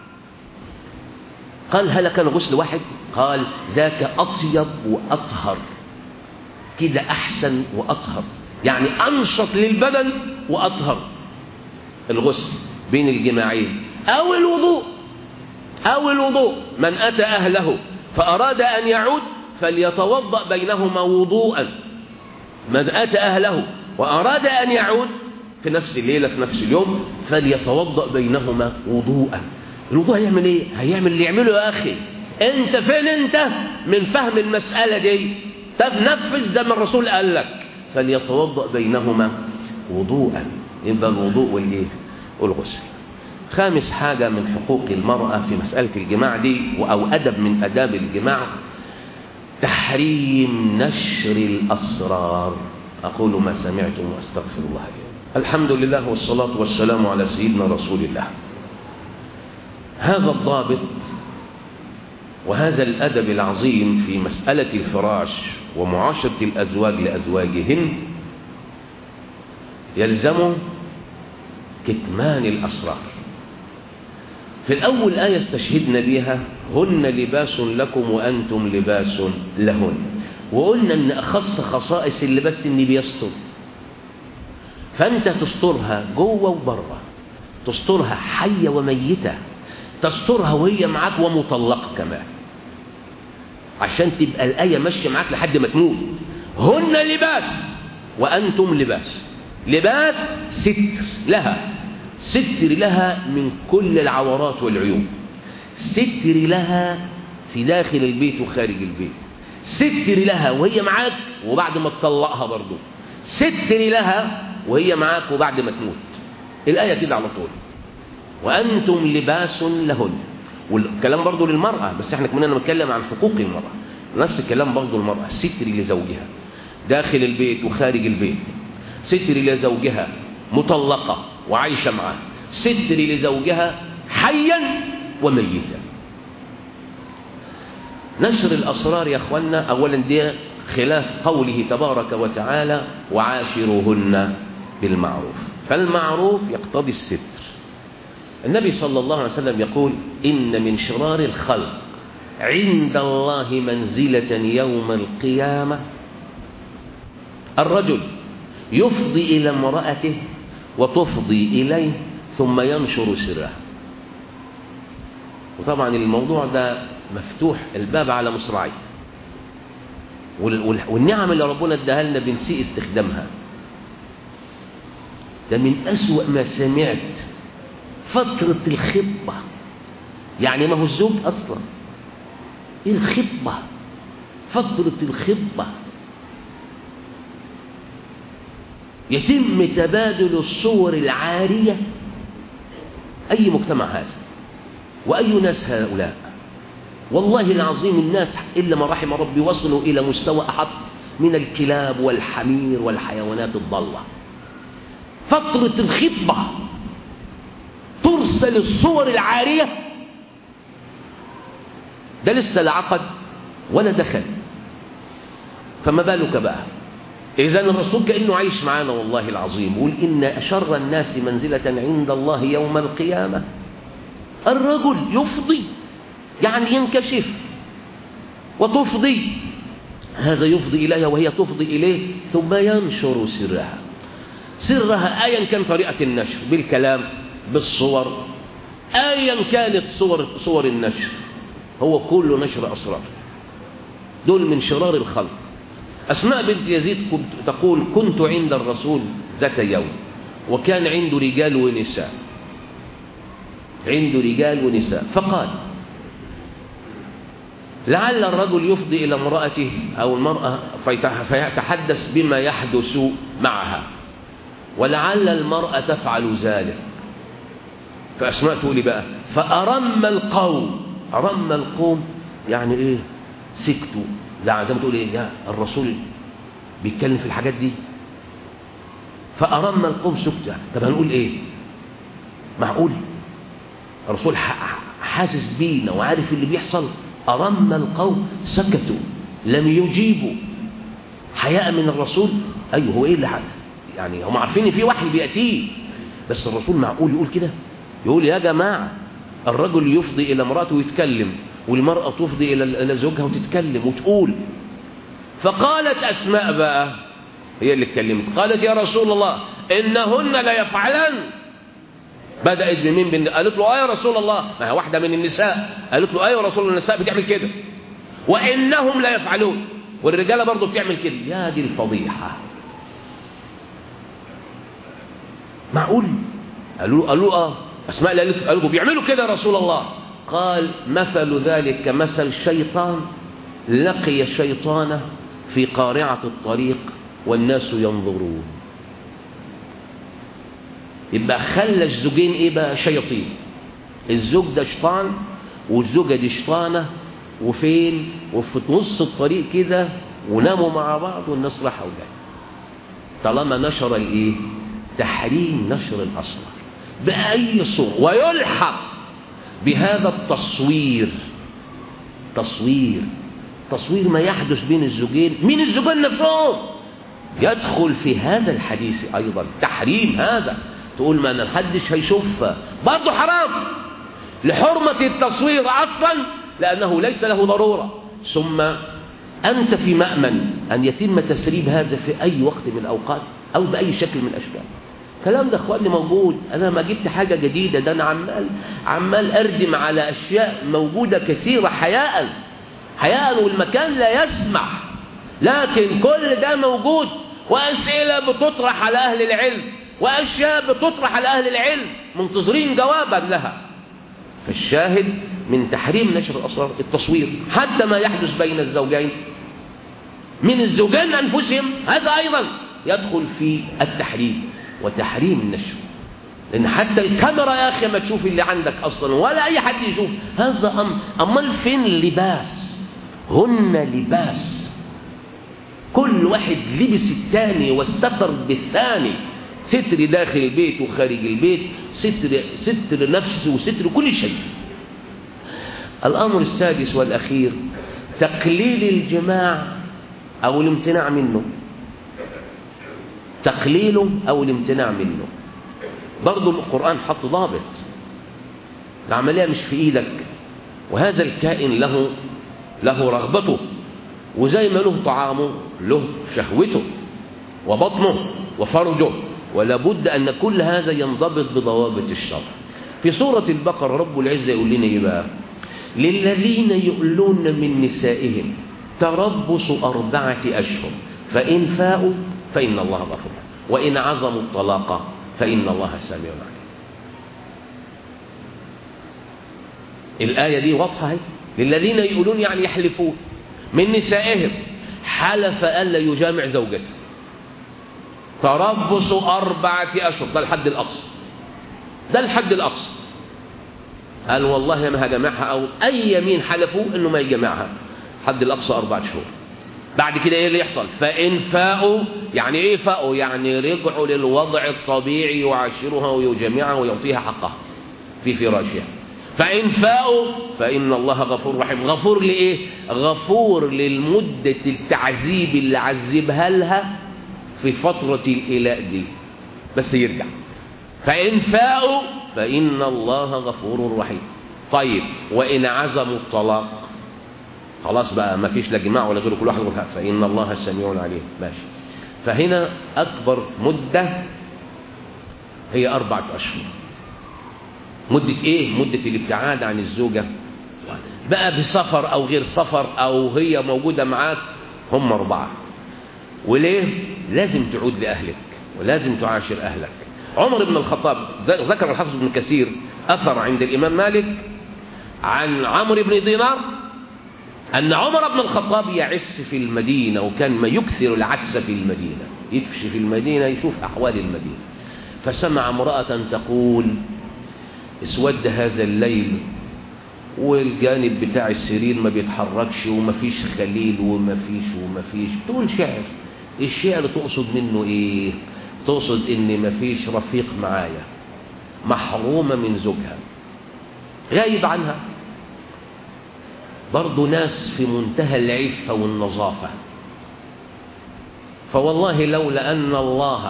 A: قال هل كان غسل واحد؟ قال ذاك اطيب واطهر، كده احسن واطهر، يعني انشط للبدن واطهر الغسل بين الجماعين. او الوضوء، او الوضوء من اتى اهله فاراد ان يعود فليتوضا بينهما وضوءا. من أتى أهله وأراد أن يعود في نفس الليلة في نفس اليوم فليتوضأ بينهما وضوءا. الوضوء هيعمل إيه؟ هيعمل اللي يعمله يا أخي. أنت فين أنت من فهم المسألة دي؟ طب نفذ زي ما الرسول قال لك، فليتوضأ بينهما وضوءا. يبقى الوضوء والإيه والغسل. خامس حاجة من حقوق المرأة في مسألة الجماع دي أو أدب من أداب الجماع تحريم نشر الأسرار. أقول ما سمعتم وأستغفر الله لي. الحمد لله والصلاة والسلام على سيدنا رسول الله. هذا الضابط وهذا الأدب العظيم في مسألة الفراش ومعاشرة الأزواج لأزواجهن يلزم كتمان الأسرار. في الأول آية استشهدنا بها هن لباس لكم وأنتم لباس لهن، وقلنا أن أخص خصائص اللباس أن بيستر، فأنت تسترها جوه وبره، تسترها حية وميتة، تسترها وهي معاك ومطلقة كمان، عشان تبقى الآية ماشية معاك لحد ما تموت. هن لباس وأنتم لباس. لباس ستر لها، ستر لها من كل العورات والعيوب، ستر لها في داخل البيت وخارج البيت، ستر لها وهي معاك وبعد ما تطلقها برضو، ستر لها وهي معاك وبعد ما تموت. الآية كده على طول، وأنتم لباس لهن. والكلام برضو للمرأة، بس احنا كمان نتكلم عن حقوق المرأة. نفس الكلام برضو المرأة، ستر لزوجها داخل البيت وخارج البيت، ستر لزوجها مطلقة وعايشة معاه، ستر لزوجها حيا وميتا. نشر الأسرار يا أخوانا أولا دي خلاف قوله تبارك وتعالى وعاشروهن بالمعروف، فالمعروف يقتضي الستر. النبي صلى الله عليه وسلم يقول إن من شرار الخلق عند الله منزلة يوم القيامة الرجل يفضي إلى امرأته وتفضي إليه ثم ينشر سرها. وطبعا الموضوع ده مفتوح الباب على مصراعيه، والنعم اللي ربنا اداها لنا بنسيء استخدامها. ده من أسوأ ما سمعت فترة الخطبة. يعني ما هو الزوج أصلا إيه الخطبة؟ فترة الخطبة يتم تبادل الصور العارية. أي مجتمع هذا وأي ناس هؤلاء؟ والله العظيم الناس إلا ما رحم ربي وصلوا إلى مستوى أحط من الكلاب والحمير والحيوانات الضالة. فترة الخطبة ترسل الصور العارية، ده لسه لا عقد ولا دخل، فما بالك بقى؟ إذن الرسول كأنه عايش معانا والله العظيم، يقول إن أشر الناس منزلة عند الله يوم القيامة الرجل يفضي، يعني ينكشف، وتفضي، هذا يفضي إليها وهي تفضي إليه ثم ينشر سرها. سرها أيا كان طريقة النشر، بالكلام، بالصور، أيا كانت صور صور النشر، هو كله نشر أسرار. دول من شرار الخلق. أسماء بنت يزيد كنت تقول كنت عند الرسول ذات يوم وكان عنده رجال ونساء، عنده رجال ونساء، فقال لعل الرجل يفضي إلى امرأته أو المرأة فيتحدث بما يحدث معها، ولعل المرأة تفعل ذلك. فأسماء تقولي بقى فأرم القوم، أرم القوم يعني إيه؟ سكتوا، زي ما تقول إيه؟ يا الرسول بيتكلم في الحاجات دي. فأرم القوم سكتا. طب هنقول إيه؟ معقول الرسول حاسس بينا وعارف اللي بيحصل؟ أرم القوم سكتوا لم يجيبوا حياء من الرسول. أيوه هو إيه اللي حق؟ يعني هم عارفين إن في وحي بيأتيه، بس الرسول معقول يقول كده؟ يقول يا جماعة الرجل يفضي إلى امرأته ويتكلم، والمرأة تفضي إلى زوجها وتتكلم وتقول. فقالت أسماء بقى هي اللي اتكلمت، قالت يا رسول الله إنهن لا يفعلن. بدأت بمين؟ بن... قالت له آه يا رسول الله، ما هي واحدة من النساء، قالت له آه يا رسول الله النساء بتعمل كده، وإنهم لا يفعلون، والرجالة برضو بتعمل كده. يا دي الفضيحة، معقول؟ قالوا قالوا آه أسماء قالت قالوا بيعملوا كده يا رسول الله. قال مثل ذلك كمثل شيطان لقي الشيطان في قارعة الطريق والناس ينظرون. يبقى خلى الزوجين ايه بقى؟ شياطين. الزوج ده شيطان والزوجة دي شيطانة، وفين؟ وفي نص الطريق كده، وناموا مع بعض والناس راحوا وجايه. طالما نشر الايه؟ تحريم نشر الأسرار بأي صورة، ويلحق بهذا التصوير تصوير تصوير ما يحدث بين الزوجين من الزوجين نفسهم، يدخل في هذا الحديث أيضا تحريم هذا. تقول ما محدش هيشوفها، برضه حرام لحرمة التصوير أصلا، لأنه ليس له ضرورة. ثم أنت في مأمن أن يتم تسريب هذا في أي وقت من الأوقات أو بأي شكل من الأشكال. الكلام ده أخواني موجود، أنا ما جبت حاجة جديدة، ده أنا عمال عمال أردم على أشياء موجودة كثيرة حياء حياء والمكان لا يسمح، لكن كل ده موجود، وأسئلة بتطرح على أهل العلم، وأشياء بتطرح على أهل العلم منتظرين جوابا لها. فالشاهد من تحريم نشر الأسرار التصوير، حتى ما يحدث بين الزوجين من الزوجين أنفسهم، هذا أيضا يدخل في التحريم وتحريم النشر. لأن حتى الكاميرا يا أخي ما تشوف اللي عندك أصلا، ولا أي حد يشوف هذا أمر. أمال فين اللباس؟ هن لباس، كل واحد لبس الثاني واستتر بالثاني، ستر داخل البيت وخارج البيت، ستر ستر نفس وستر كل شيء. الأمر السادس والأخير تقليل الجماع أو الامتناع منه. تقليله أو الامتناع منه برضو القرآن حط ضابط. العملية مش في إيدك، وهذا الكائن له له رغبته، وزي ما له طعامه له شهوته وبطنه وفرجه، ولا بد أن كل هذا ينضبط بضوابط الشرع. في سورة البقرة رب العزة يقول لنا إيه بقى؟ للذين يؤلون من نسائهم تربص أربعة أشهر فإن فاءوا فإن الله غفور، وإن عزموا الطلاق فإن الله سميع عليم. الآية دي واضحة هي. للذين يؤلون يعني يحلفون من نسائهم، حلف ألا يجامع زوجته، تربص أربعة أشهر، ده الحد الأقصى، ده الحد الأقصى. قال والله ما هجمعها، أو أي يمين حلفوا إنه ما يجمعها، حد الأقصى أربعة شهور. بعد كده إيه اللي يحصل؟ فإن فاءوا، يعني إيه فاءوا؟ يعني رجعوا للوضع الطبيعي، يعاشرها ويجمعها ويعطيها حقها في فراشها. فإن فاءوا فإن الله غفور رحيم. غفور لإيه؟ غفور للمدة التعذيب اللي عذبها لها في فترة الإلاء دي، بس يرجع. فإن فاءوا فإن الله غفور رحيم. طيب وإن عزموا الطلاق، خلاص بقى ما فيش لا جماع ولا غيره، كل واحد يقول فإن الله سميع عليم، ماشي. فهنا أكبر مدة هي أربعة أشهر. مدة إيه؟ مدة الابتعاد عن الزوجة، بقى بسفر أو غير سفر أو هي موجودة معاك، هم أربعة. وليه؟ لازم تعود لأهلك ولازم تعاشر أهلك. عمر بن الخطاب، ذكر الحافظ ابن كثير أثر عند الإمام مالك عن عمرو بن دينار أن عمر بن الخطاب يعس في المدينة، وكان ما يكثر العس في المدينة، يفشي في المدينة يشوف أحوال المدينة. فسمع امرأة تقول اسود هذا الليل والجانب بتاع السرير ما بيتحركش وما فيش خليل وما فيش وما فيش، تقول شعر. الشعر تقصد منه ايه؟ تقصد ان ما فيش رفيق معايا، محرومة من زوجها، غايب عنها. برضو ناس في منتهى العفة والنظافة. فوالله لولا أن الله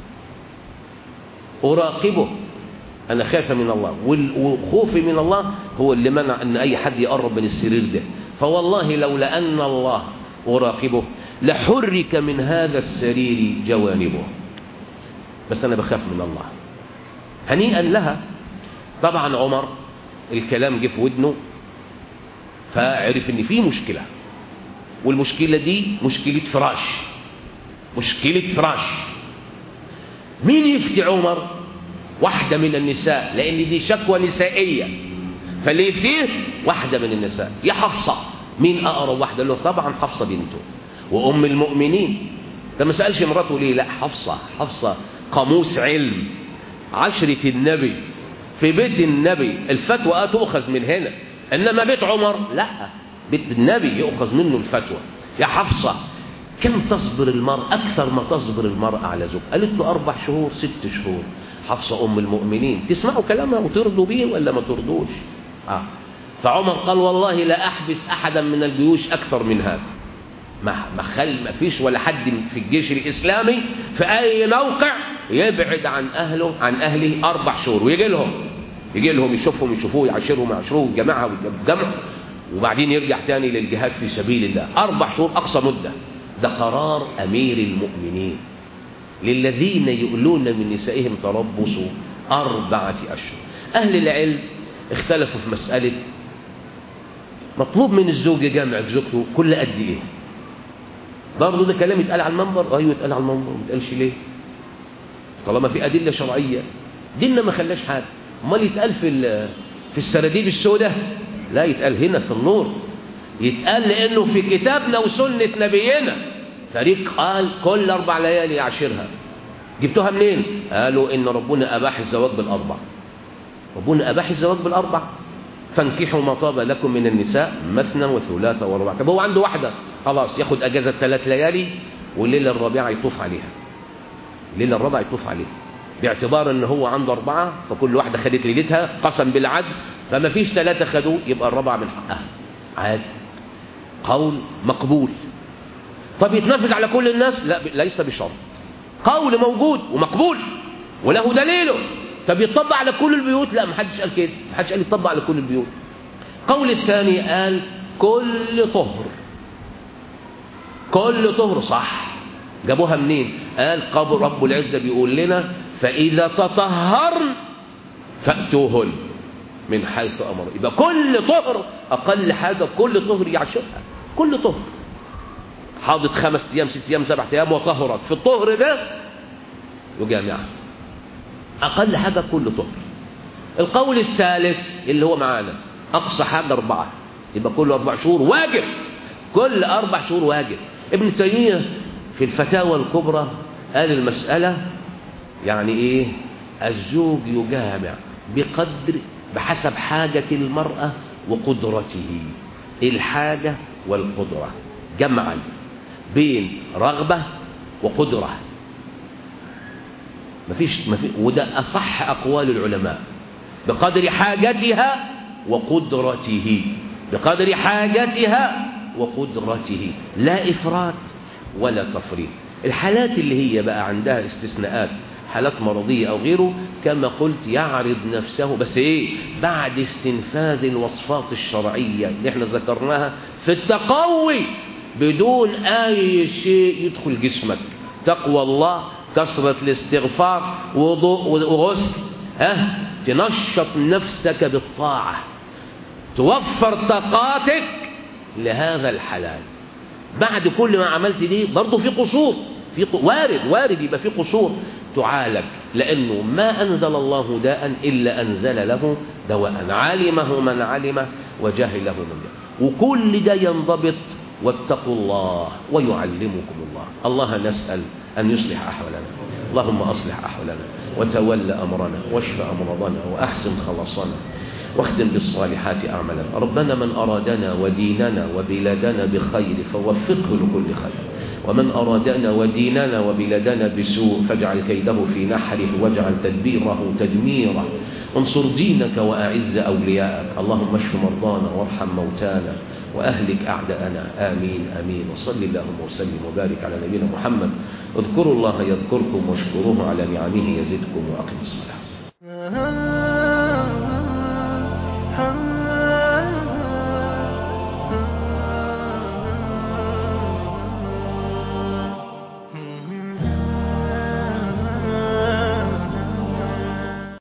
A: أراقبه، أنا خايف من الله، وخوفي من الله هو اللي منع أن أي حد يقرب من السرير ده. فوالله لولا أن الله أراقبه لحرك من هذا السرير جوانبه، بس أنا بخاف من الله. هنيئا لها. طبعا عمر الكلام جه في ودنه، فعرف ان في مشكلة، والمشكلة دي مشكلة فراش، مشكلة فراش. مين يفتي عمر؟ واحدة من النساء، لان دي شكوى نسائية، فاللي يفتيه واحدة من النساء. يا حفصة، مين اقرب واحدة له؟ طبعا حفصة بنته وام المؤمنين. ده ما سألش مراته ليه؟ لا، حفصة. حفصة قاموس علم، عشرة النبي في بيت النبي الفتوى تؤخذ من هنا، إنما بيت عمر لا، بيت النبي يؤخذ منه الفتوى. يا حفصة كم تصبر المرأة؟ أكثر ما تصبر المرأة على زوج. قالت له أربع شهور ست شهور. حفصة أم المؤمنين، تسمعوا كلامها وترضوا بيه ولا ما ترضوش؟ آه. فعمر قال والله لا أحبس أحدا من الجيوش أكثر من هذا. ما ما خل ما فيش ولا حد في الجيش الإسلامي في أي موقع يبعد عن أهله عن أهله أربع شهور، ويجي لهم يجي لهم يشوفهم يشوفوه يعاشرهم يعاشروه يجمعها ويجمع، وبعدين يرجع تاني للجهاد في سبيل الله. أربع شهور أقصى مدة. ده قرار أمير المؤمنين للذين يؤلون من نسائهم تربص أربعة أشهر. أهل العلم اختلفوا في مسألة مطلوب من الزوج جامع زوجته كل قد إيه. برضه ده كلام يتقال على المنبر. أيوه يتقال على المنبر، ما يتقالش ليه؟ طالما في أدلة شرعية. ديننا ما خلاش حاجة. امال يتقال في في السراديب السوداء؟ لا، يتقال هنا في النور. يتقال لأنه في كتابنا وسنة نبينا. فريق قال كل أربع ليالي يعشرها. جبتوها منين؟ قالوا إن ربنا أباح الزواج بالأربع. ربنا أباح الزواج بالأربع. فانكحوا ما طاب لكم من النساء مثنى وثلاثة ورباع. طب هو عنده واحدة خلاص ياخد أجازة ثلاث ليالي والليلة الرابعة يطوف عليها. الليلة الرابعة يطوف عليها باعتبار ان هو عنده أربعة، فكل واحدة خدت ليلتها قسم بالعدل، فما فيش ثلاثة خدوه يبقى الرابعة من حقها. عادي، قول مقبول. طب يتنفذ على كل الناس؟ لا، ليس بشرط. قول موجود ومقبول وله دليله. طب يطبق على كل البيوت؟ لا، محدش قال كده، محدش قال يطبق على كل البيوت. قول الثاني قال كل طهر. كل طهر صح. جابوها منين؟ قال قبل رب العزة بيقول لنا فإذا تطهرن فأتوهن من حيث أمر. يبقى كل طهر أقل حاجة كل طهر يعشرها. كل طهر حاضت خمس أيام ست أيام سبعة أيام وطهرت في الطهر ده يجامعها. أقل حاجة كل طهر. القول الثالث اللي هو معانا أقصى حاجة أربعة، يبقى كل أربع شهور واجب. كل أربع شهور واجب. ابن تيمية في الفتاوى الكبرى قال المسألة يعني إيه؟ الزوج يجامع بقدر بحسب حاجة المرأة وقدرته. الحاجة والقدرة جمعا بين رغبة وقدرة. مفيش مفيش وده أصح أقوال العلماء. بقدر حاجتها وقدرته. بقدر حاجتها وقدرته، لا إفراط ولا تفريط. الحالات اللي هي بقى عندها استثناءات، حالات مرضية أو غيره، كما قلت يعرض نفسه بس إيه؟ بعد استنفاذ الوصفات الشرعية اللي احنا ذكرناها في التقوي بدون أي شيء يدخل جسمك. تقوى الله، كثرة الاستغفار، وضوء وغسل، ها، تنشط نفسك بالطاعة، توفر طاقاتك لهذا الحلال. بعد كل ما عملت دي برضه في قصور، في وارد وارد يبقى في قصور تعالج، لأنه ما أنزل الله داء إلا أنزل له دواء، علمه من علمه وجهله من جهل. وكل ده ينضبط واتقوا الله ويعلمكم الله. الله نسأل أن يصلح أحوالنا. اللهم أصلح أحوالنا وتول أمرنا واشف أمراضنا وأحسن خلاصنا واختم بالصالحات أعمالنا. ربنا من أرادنا وديننا وبلادنا بخير فوفقه لكل خير، ومن أرادنا وديننا وبلادنا بسوء فاجعل كيده في نحره واجعل تدبيره تدميره. انصر دينك وأعز أولياءك. اللهم اشف مرضانا وارحم موتانا وأهلك أعداءنا. آمين آمين. وصل اللهم وسلم وبارك على نبينا محمد. اذكروا الله يذكركم واشكروه على نعمه يزدكم وأقم الصلاة.